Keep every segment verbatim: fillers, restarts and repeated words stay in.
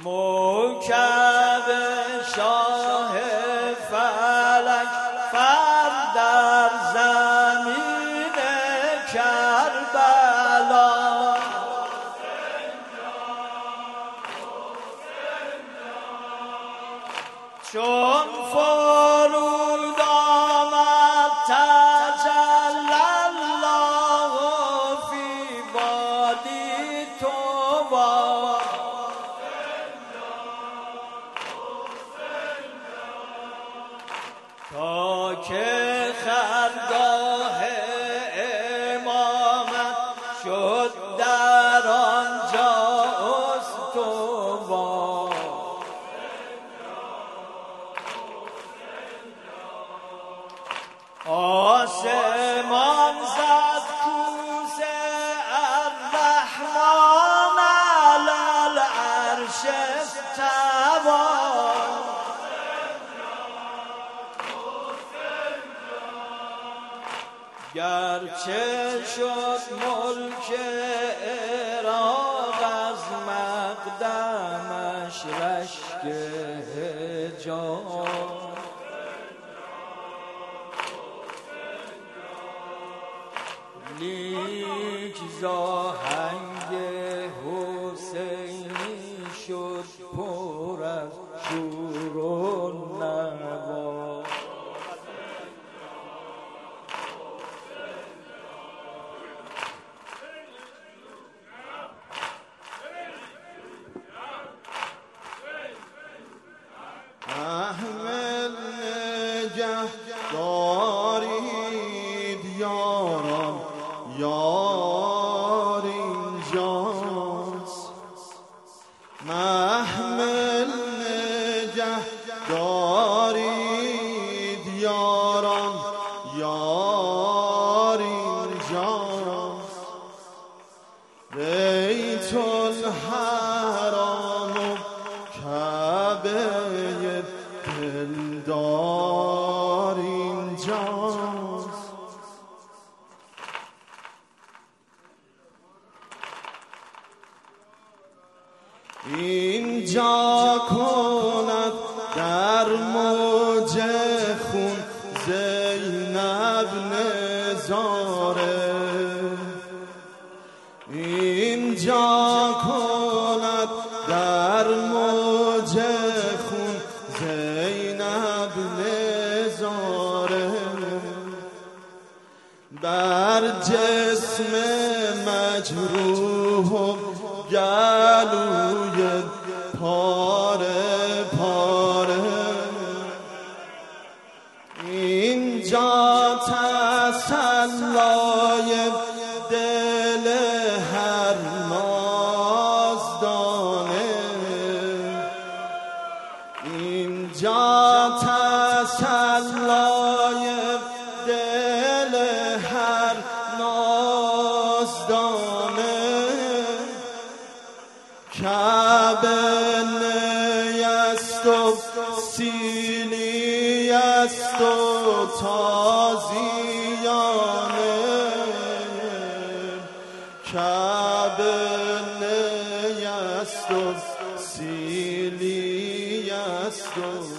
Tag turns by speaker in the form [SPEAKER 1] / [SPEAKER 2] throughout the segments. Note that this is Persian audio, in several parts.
[SPEAKER 1] موکب شاه فلک فر در زمین کربلا چون فرود آمد تجلی الله فی وادی طوی تا که خرگاه امامت شد در آنجا استوا آسمان زد کوس الرحمن علی العرش استوی گرچه شد ملک عراق از مقدمش رشک حجاز لیک زاهنگ حسینی شد پر از شور و نوا
[SPEAKER 2] احمل نگه دارید یاران یار اینجاست محمل نگه دارید یاران یار اینجاست بیت الحرام و کعبه دلدار اینجاست اینجا کند در موج خون زینب نظاره اینجا کند در موج خون زینب نظاره بر جسم مجروح و گلوی پاره پاره اینجا تسلای دل هر نازدانه اینجا تسلای دل هر نازدانه کعبه نیست و سیلی است و تازیانه کعبه نیست و سیلی است و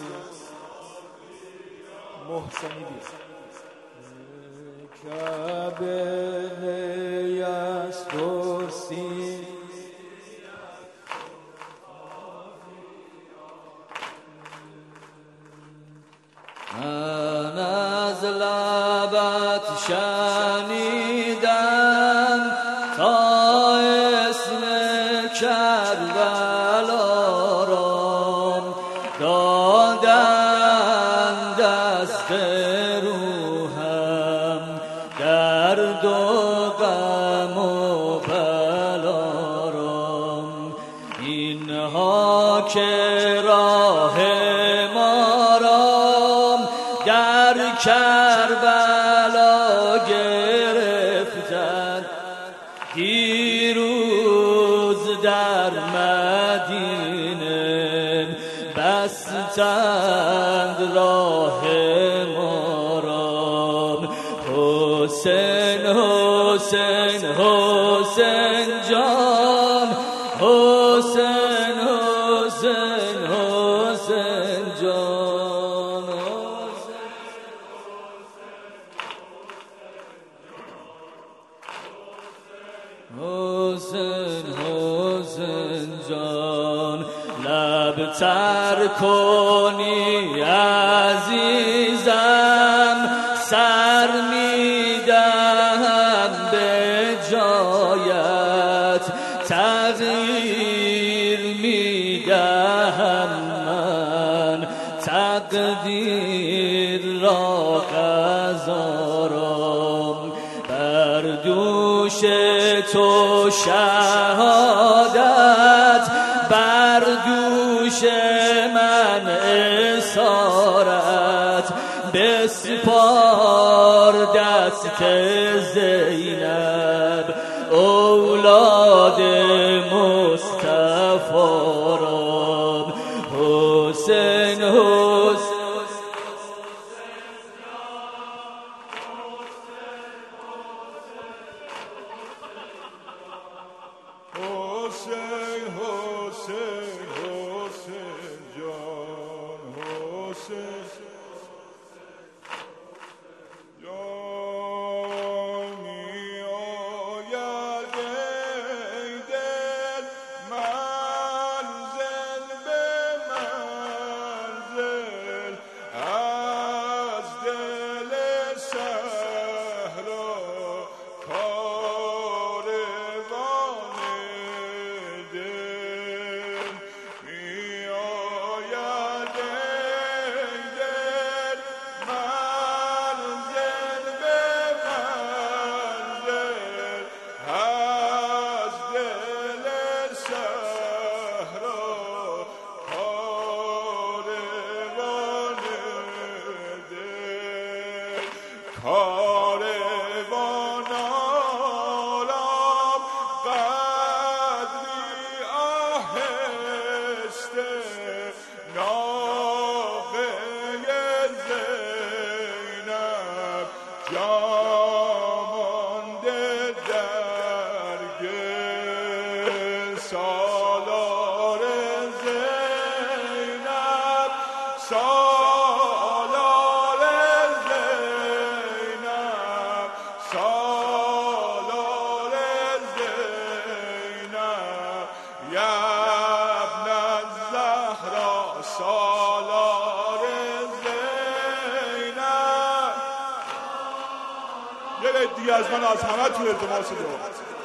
[SPEAKER 1] محسنی بیست کعبه نیست و سیلی من از لبت شنیدم تا اسم کربلا را دادن دست روحم درد و غم و بلا را اینها که راه در کربلا گرفتند دیروز در مدینه بستند راه ما را حسین حسین حسین جان حسین حسین حسین حسین جان لب تر کنی عزیزم سر میدهم به جایت تغییر میدهم من تقدیر را قضارم بر دوش تو شهادت بر دوش من اسارت بسپار دست زینب اولاد مصطفی را حسین حسین
[SPEAKER 2] حسین حسین حسین جان حسین جان می آید ای دل منزل به منزل از دل صحرا کاروان آرام قدری آهسته ناقه زینب جامانده در گل سالار زینب سالار زینب سالار زینب یا ابن الزهرا سالار زینب. یه بیت دیگه از من از همه تو التماس دارم.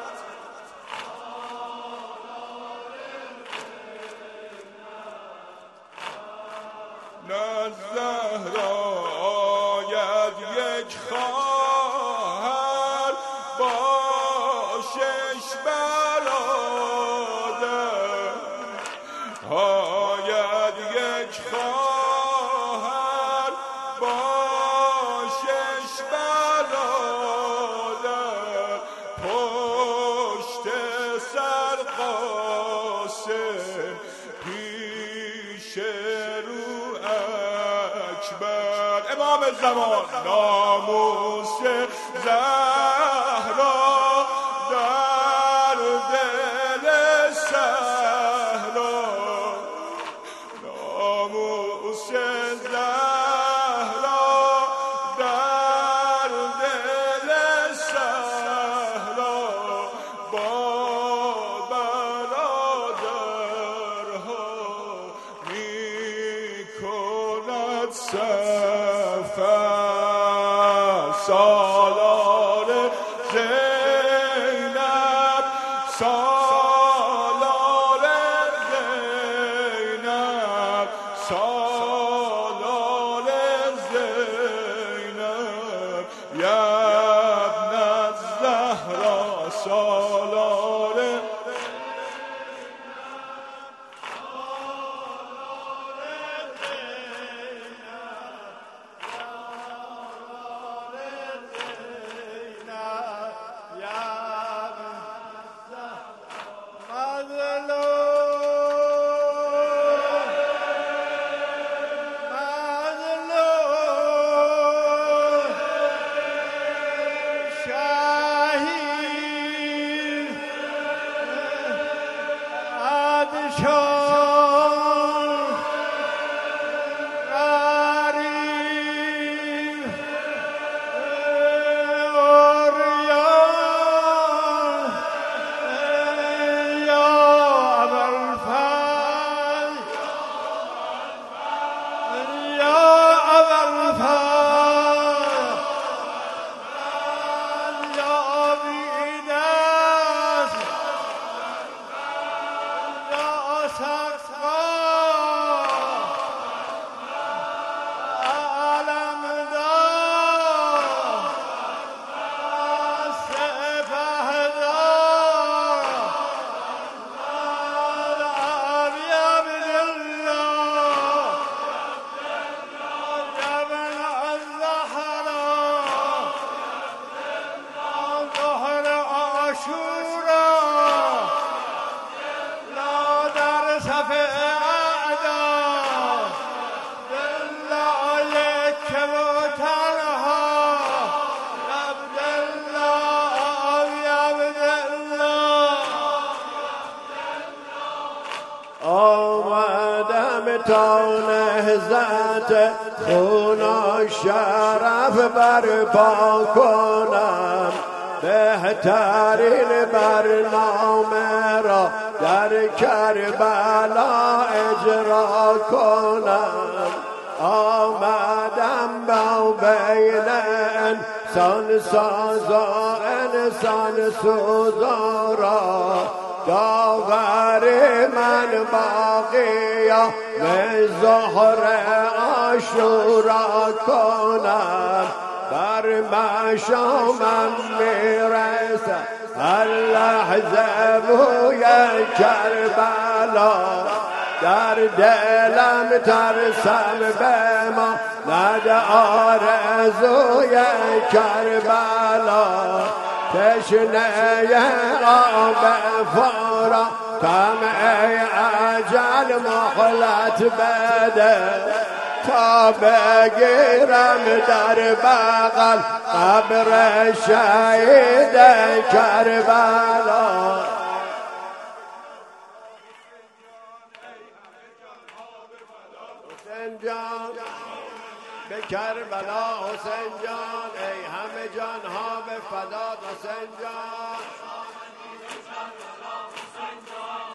[SPEAKER 2] الزهرا آید یک خواهر با شش برادر آید یک خواهر با شش برادر پشت سر قاسم پیش امام زمان ناموس زهرا در دل صحرا ناموس زهرا در دل صحرا با برادرها میکند سفر سالار زینب سالار زینب سالار زینب یا ابن الزهرا سالار
[SPEAKER 3] تا نهضت خون و شرف برپا کنم، بهترین برنامه را در کربلا اجرا کنم. آمدم با بین انسان سازا انسان سوزا را، داوری من باقیا به ظهر عاشورا کنم. بر مشامم میرسه هر لحظه بوی کربلا، در دلم ترسم به ما ند آرزوی کربلا. تشنه آب فورا طمع اجل مهلت بده، تا بگیرم در بغل قبر شهید کربلا. حسین جان به کربلا، حسین جان ای همه جان ها به فدات حسین جان.